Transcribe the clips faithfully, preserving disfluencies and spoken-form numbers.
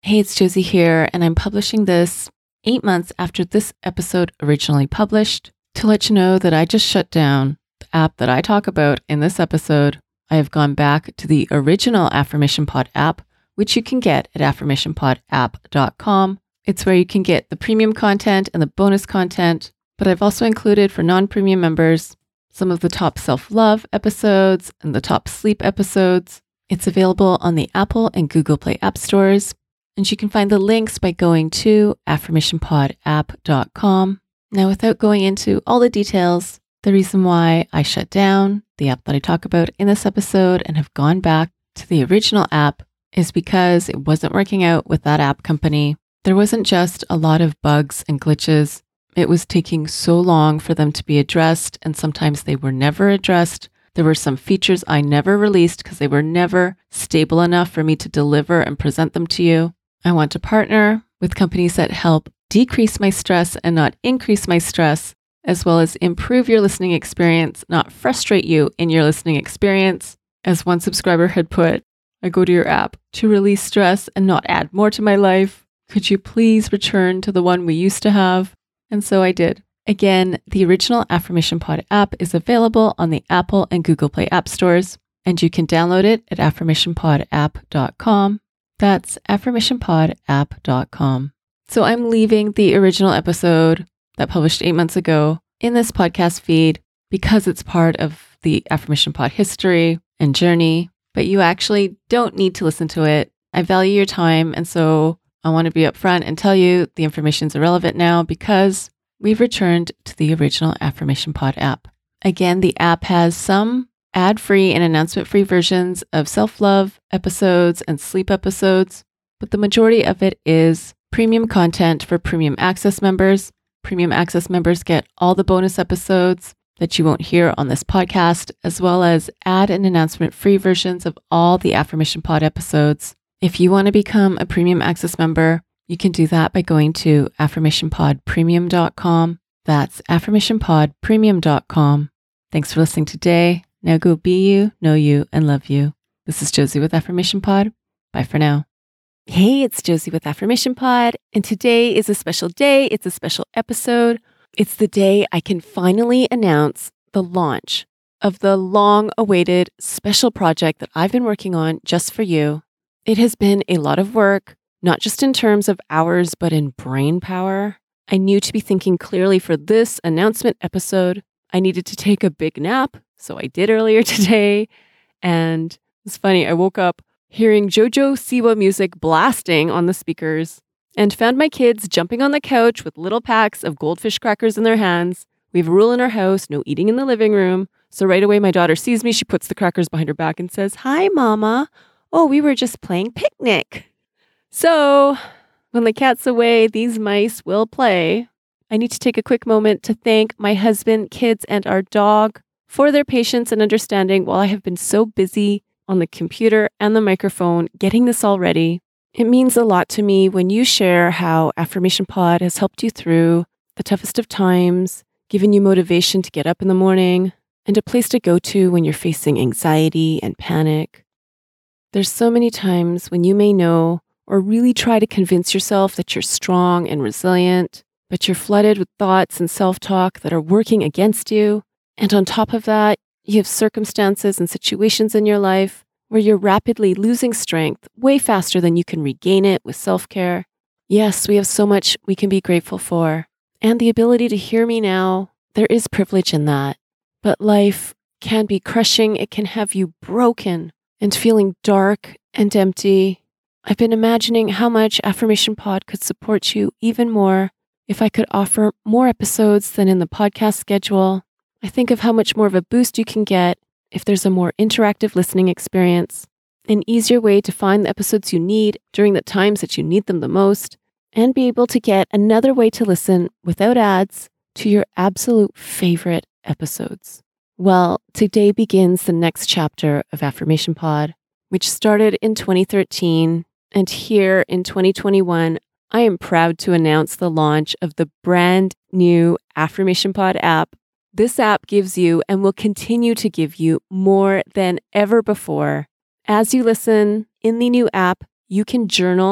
Hey, it's Josie here, and I'm publishing this eight months after this episode originally published to let you know that I just shut down the app that I talk about in this episode. I have gone back to the original Affirmation Pod app, which you can get at affirmation pod app dot com. It's where you can get the premium content and the bonus content, but I've also included for non-premium members some of the top self-love episodes and the top sleep episodes. It's available on the Apple and Google Play app stores, and you can find the links by going to affirmation pod app dot com. Now, without going into all the details, the reason why I shut down the app that I talk about in this episode and have gone back to the original app is because it wasn't working out with that app company. There wasn't just a lot of bugs and glitches. It was taking so long for them to be addressed, and sometimes they were never addressed. There were some features I never released because they were never stable enough for me to deliver and present them to you. I want to partner with companies that help decrease my stress and not increase my stress, as well as improve your listening experience, not frustrate you in your listening experience. As one subscriber had put, I go to your app to release stress and not add more to my life. Could you please return to the one we used to have? And so I did. Again, the original Affirmation Pod app is available on the Apple and Google Play app stores, and you can download it at affirmation pod app dot com. That's affirmation pod app dot com. So I'm leaving the original episode that published eight months ago in this podcast feed because it's part of the Affirmation Pod history and journey, but you actually don't need to listen to it. I value your time, and so I want to be upfront and tell you the information is irrelevant now because we've returned to the original Affirmation Pod app. Again, the app has some ad-free and announcement-free versions of self-love episodes and sleep episodes, but the majority of it is premium content for premium access members. Premium access members get all the bonus episodes that you won't hear on this podcast, as well as ad and announcement-free versions of all the Affirmation Pod episodes. If you want to become a premium access member, you can do that by going to affirmation pod premium dot com. That's affirmation pod premium dot com. Thanks for listening today. Now go be you, know you, and love you. This is Josie with Affirmation Pod. Bye for now. Hey, it's Josie with Affirmation Pod, and today is a special day. It's a special episode. It's the day I can finally announce the launch of the long-awaited special project that I've been working on just for you. It has been a lot of work, not just in terms of hours, but in brain power. I knew to be thinking clearly for this announcement episode, I needed to take a big nap. So I did earlier today, and it's funny, I woke up hearing JoJo Siwa music blasting on the speakers and found my kids jumping on the couch with little packs of goldfish crackers in their hands. We have a rule in our house, no eating in the living room. So right away, my daughter sees me, she puts the crackers behind her back and says, "Hi, Mama. Oh, we were just playing picnic." So when the cat's away, these mice will play. I need to take a quick moment to thank my husband, kids, and our dog for their patience and understanding while I have been so busy on the computer and the microphone getting this all ready. It means a lot to me when you share how Affirmation Pod has helped you through the toughest of times, given you motivation to get up in the morning, and a place to go to when you're facing anxiety and panic. There's so many times when you may know or really try to convince yourself that you're strong and resilient, but you're flooded with thoughts and self-talk that are working against you. And on top of that, you have circumstances and situations in your life where you're rapidly losing strength way faster than you can regain it with self-care. Yes, we have so much we can be grateful for. And the ability to hear me now, there is privilege in that. But life can be crushing. It can have you broken and feeling dark and empty. I've been imagining how much Affirmation Pod could support you even more if I could offer more episodes than in the podcast schedule. I think of how much more of a boost you can get if there's a more interactive listening experience, an easier way to find the episodes you need during the times that you need them the most, and be able to get another way to listen without ads to your absolute favorite episodes. Well, today begins the next chapter of Affirmation Pod, which started in twenty thirteen, and here in twenty twenty-one, I am proud to announce the launch of the brand new Affirmation Pod app. This app gives you and will continue to give you more than ever before. As you listen in the new app, you can journal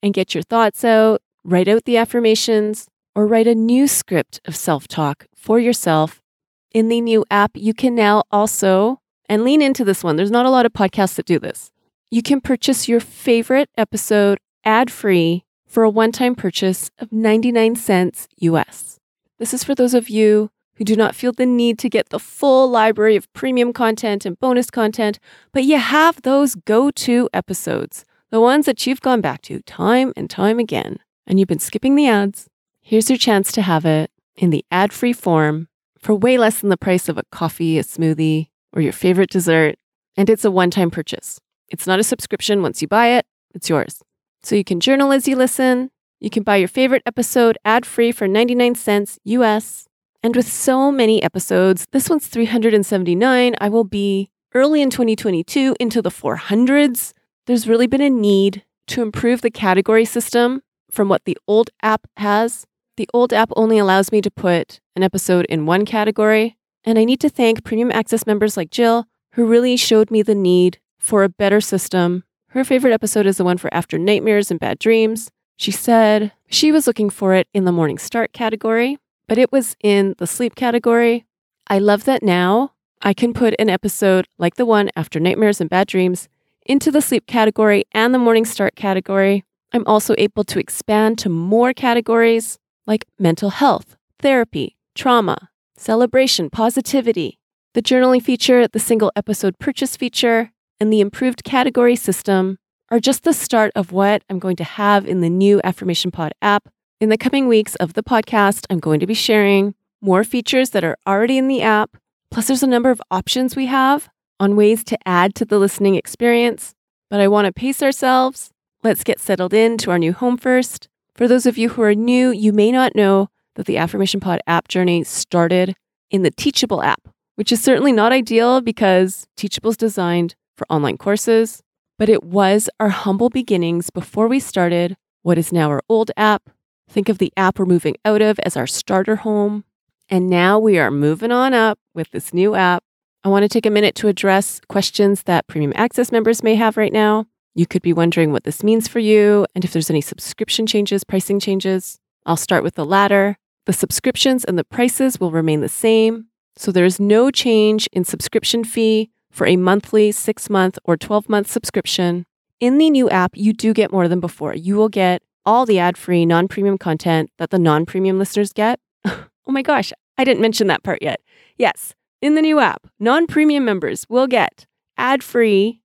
and get your thoughts out, write out the affirmations, or write a new script of self-talk for yourself. In the new app, you can now also, and lean into this one, there's not a lot of podcasts that do this. You can purchase your favorite episode ad-free for a one-time purchase of ninety-nine cents U S. This is for those of you who do not feel the need to get the full library of premium content and bonus content, but you have those go-to episodes, the ones that you've gone back to time and time again, and you've been skipping the ads. Here's your chance to have it in the ad-free form for way less than the price of a coffee, a smoothie, or your favorite dessert, and it's a one-time purchase. It's not a subscription. Once you buy it, it's yours. So you can journal as you listen. You can buy your favorite episode ad-free for ninety-nine cents U S. And with so many episodes, this one's three hundred seventy-nine. I will be early in twenty twenty-two into the four hundreds. There's really been a need to improve the category system from what the old app has. The old app only allows me to put an episode in one category. And I need to thank Premium Access members like Jill, who really showed me the need for a better system. Her favorite episode is the one for After Nightmares and Bad Dreams. She said she was looking for it in the Morning Start category, but it was in the sleep category. I love that now I can put an episode like the one After Nightmares and Bad Dreams into the sleep category and the Morning Start category. I'm also able to expand to more categories like mental health, therapy, trauma, celebration, positivity, the journaling feature, the single episode purchase feature, and the improved category system are just the start of what I'm going to have in the new Affirmation Pod app. In the coming weeks of the podcast, I'm going to be sharing more features that are already in the app. Plus, there's a number of options we have on ways to add to the listening experience. But I want to pace ourselves. Let's get settled into our new home first. For those of you who are new, you may not know that the Affirmation Pod app journey started in the Teachable app, which is certainly not ideal because Teachable is designed for online courses, but it was our humble beginnings before we started what is now our old app. Think of the app we're moving out of as our starter home. And now we are moving on up with this new app. I want to take a minute to address questions that Premium Access members may have right now. You could be wondering what this means for you and if there's any subscription changes, pricing changes. I'll start with the latter. The subscriptions and the prices will remain the same. So there is no change in subscription fee for a monthly, six-month, or twelve-month subscription. In the new app, you do get more than before. You will get all the ad-free, non-premium content that the non-premium listeners get. Oh my gosh, I didn't mention that part yet. Yes, in the new app, non-premium members will get ad-free,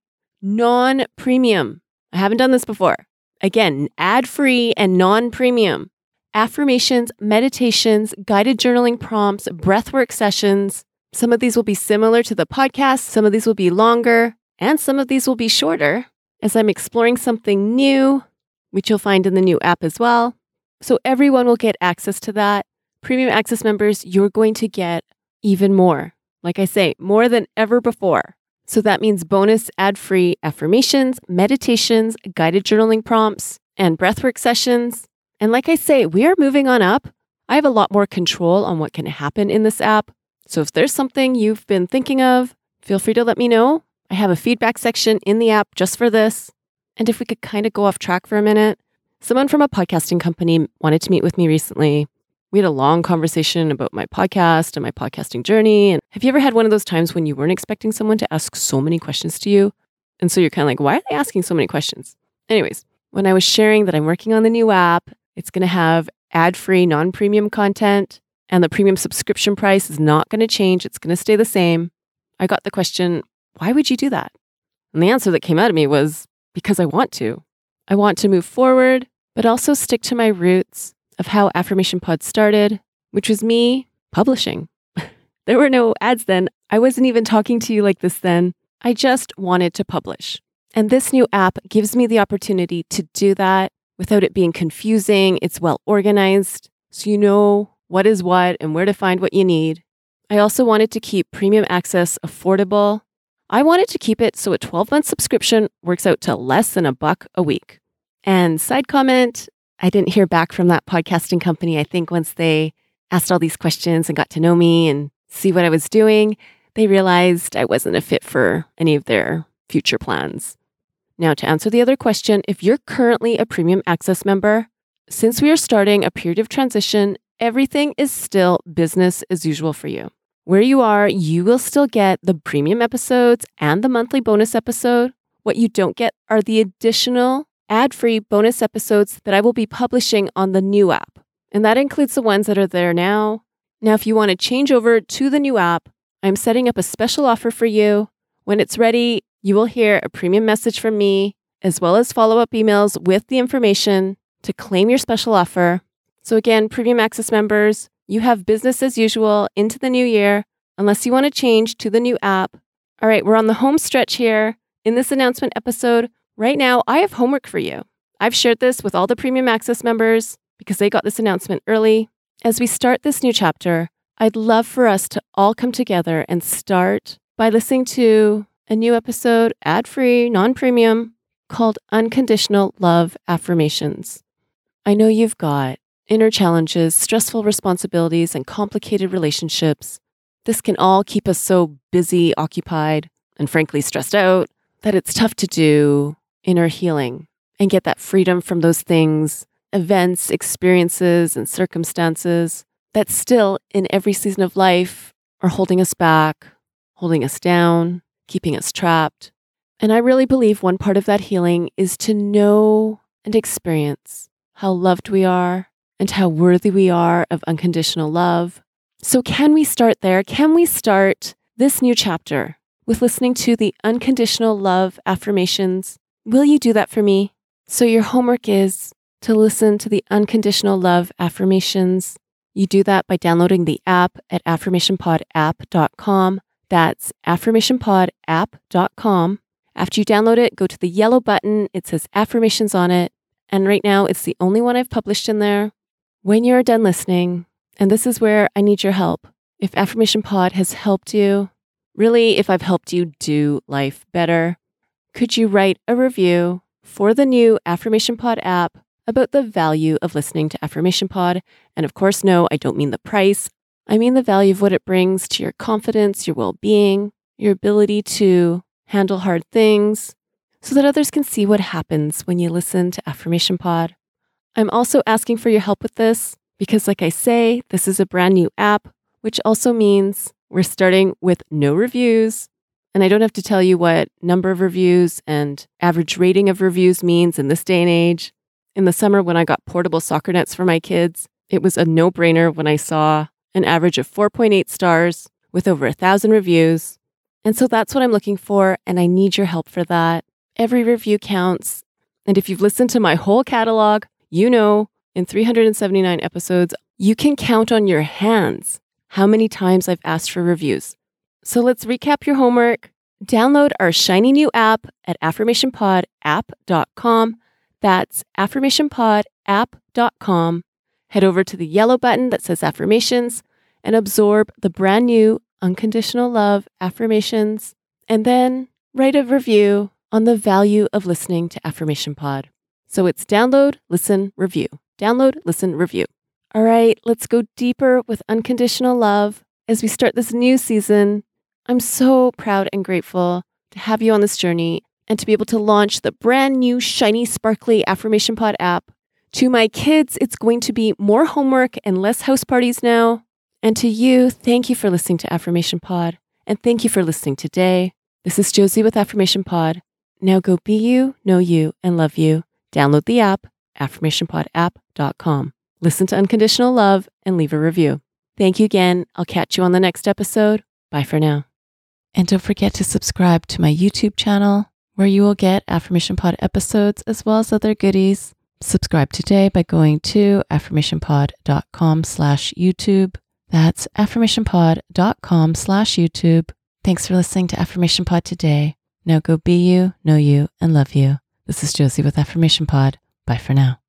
non-premium. I haven't done this before. Again, ad-free and non-premium. Affirmations, meditations, guided journaling prompts, breathwork sessions. Some of these will be similar to the podcast. Some of these will be longer, and some of these will be shorter as I'm exploring something new, which you'll find in the new app as well. So everyone will get access to that. Premium Access members, you're going to get even more. Like I say, more than ever before. So that means bonus ad-free affirmations, meditations, guided journaling prompts, and breathwork sessions. And like I say, we are moving on up. I have a lot more control on what can happen in this app. So if there's something you've been thinking of, feel free to let me know. I have a feedback section in the app just for this. And if we could kind of go off track for a minute, someone from a podcasting company wanted to meet with me recently. We had a long conversation about my podcast and my podcasting journey. And have you ever had one of those times when you weren't expecting someone to ask so many questions to you? And so you're kind of like, why are they asking so many questions? Anyways, when I was sharing that I'm working on the new app, it's going to have ad-free, non-premium content, and the premium subscription price is not going to change. It's going to stay the same. I got the question, why would you do that? And the answer that came out of me was, because I want to. I want to move forward, but also stick to my roots of how Affirmation Pod started, which was me publishing. There were no ads then. I wasn't even talking to you like this then. I just wanted to publish. And this new app gives me the opportunity to do that without it being confusing. It's well organized, so you know what is what and where to find what you need. I also wanted to keep Premium Access affordable. I wanted to keep it so a twelve-month subscription works out to less than a buck a week. And side comment, I didn't hear back from that podcasting company. I think once they asked all these questions and got to know me and see what I was doing, they realized I wasn't a fit for any of their future plans. Now, to answer the other question, if you're currently a Premium Access member, since we are starting a period of transition, everything is still business as usual for you. Where you are, you will still get the premium episodes and the monthly bonus episode. What you don't get are the additional ad-free bonus episodes that I will be publishing on the new app. And that includes the ones that are there now. Now, if you want to change over to the new app, I'm setting up a special offer for you. When it's ready, you will hear a premium message from me, as well as follow-up emails with the information to claim your special offer. So again, Premium Access members, you have business as usual into the new year, unless you want to change to the new app. All right, we're on the home stretch here. In this announcement episode, right now, I have homework for you. I've shared this with all the Premium Access members because they got this announcement early. As we start this new chapter, I'd love for us to all come together and start by listening to a new episode, ad-free, non-premium, called Unconditional Love Affirmations. I know you've got inner challenges, stressful responsibilities, and complicated relationships. This can all keep us so busy, occupied, and frankly stressed out that it's tough to do inner healing and get that freedom from those things, events, experiences, and circumstances that still, in every season of life, are holding us back, holding us down, keeping us trapped. And I really believe one part of that healing is to know and experience how loved we are and how worthy we are of unconditional love. So can we start there? Can we start this new chapter with listening to the Unconditional Love Affirmations? Will you do that for me? So your homework is to listen to the Unconditional Love Affirmations. You do that by downloading the app at affirmation pod app dot com. That's affirmation pod app dot com. After you download it, go to the yellow button. It says affirmations on it. And right now, it's the only one I've published in there. When you're done listening, and this is where I need your help. If Affirmation Pod has helped you, really, if I've helped you do life better, could you write a review for the new Affirmation Pod app about the value of listening to Affirmation Pod? And of course, no, I don't mean the price. I mean the value of what it brings to your confidence, your well-being, your ability to handle hard things, so that others can see what happens when you listen to Affirmation Pod. I'm also asking for your help with this because, like I say, this is a brand new app, which also means we're starting with no reviews. And I don't have to tell you what number of reviews and average rating of reviews means in this day and age. In the summer when I got portable soccer nets for my kids, it was a no-brainer when I saw an average of four point eight stars with over a thousand reviews. And so that's what I'm looking for, and I need your help for that. Every review counts. And if you've listened to my whole catalog, you know in three hundred seventy-nine episodes, you can count on your hands how many times I've asked for reviews. So let's recap your homework. Download our shiny new app at affirmation pod app dot com. That's affirmation pod app dot com. Head over to the yellow button that says affirmations and absorb the brand new Unconditional Love Affirmations. And then write a review on the value of listening to Affirmation Pod. So it's download, listen, review. Download, listen, review. All right, let's go deeper with unconditional love as we start this new season. I'm so proud and grateful to have you on this journey and to be able to launch the brand new shiny, sparkly Affirmation Pod app. To my kids, it's going to be more homework and less house parties now. And to you, thank you for listening to Affirmation Pod. And thank you for listening today. This is Josie with Affirmation Pod. Now go be you, know you, and love you. Download the app, affirmation pod app dot com. Listen to Unconditional Love and leave a review. Thank you again. I'll catch you on the next episode. Bye for now. And don't forget to subscribe to my YouTube channel, where you will get Affirmation Pod episodes as well as other goodies. Subscribe today by going to affirmation pod dot com slash YouTube. That's affirmation pod dot com slash YouTube. Thanks for listening to Affirmation Pod today. Now go be you, know you, and love you. This is Josie with Affirmation Pod. Bye for now.